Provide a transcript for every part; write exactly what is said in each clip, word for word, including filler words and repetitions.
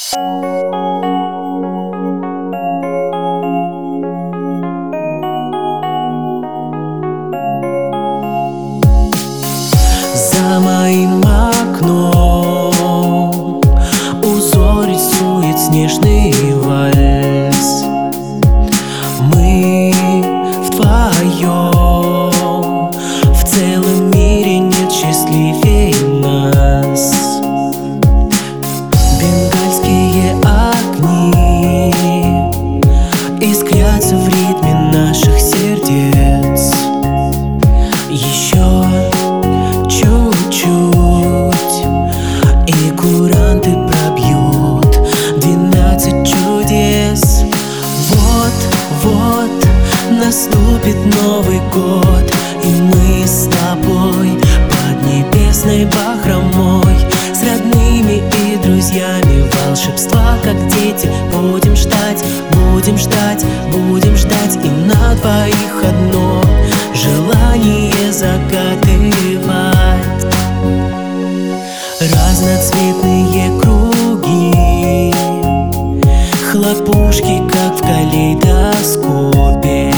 За моим окном узор рисует снежный вальс. Мы вдвоем, в целом мире нет счастливее нас. Бенгальские огни искрятся в ритме наших сердец. Еще чуть-чуть, и куранты пробьют двенадцать чудес. Вот-вот наступит Новый год, и мы с тобой под небесной бахромой, с родными и друзьями волшебства, как дети. Будем ждать, будем ждать, будем ждать, и на двоих одно желание загадывать. Разноцветные круги, хлопушки, как в калейдоскопе.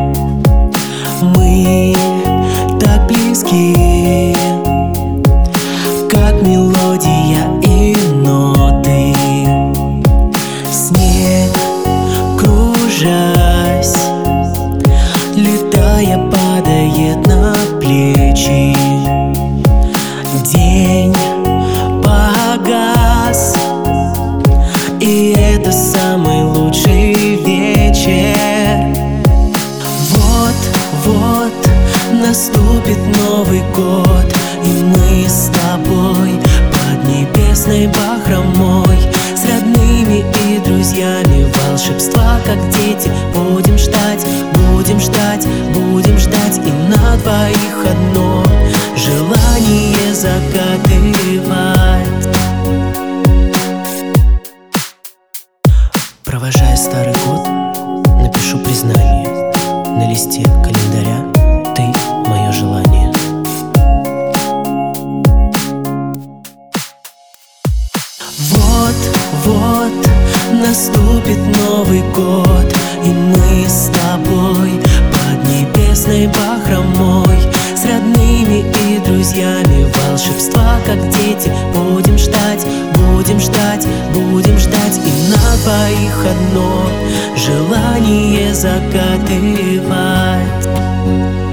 Мы так близки, как мелодия и ноты. Снег, кружась, летая, падает на плечи. День погас, и это самый лучший вечер. Вот-вот наступит Новый год, и мы с тобой под небесной бахромой, с родными и друзьями волшебства, как дети. Будем ждать, будем ждать, будем ждать, и на двоих одно желание загадывать. Провожая старый год, напишу признание на листе календаря: ты — мое желание. Вот-вот наступит Новый год, и мы с тобой под небесной бахромой, с родными и друзьями волшебства, как дети. Будем ждать, будем ждать, будем ждать, и на двоих одно желание загадывать.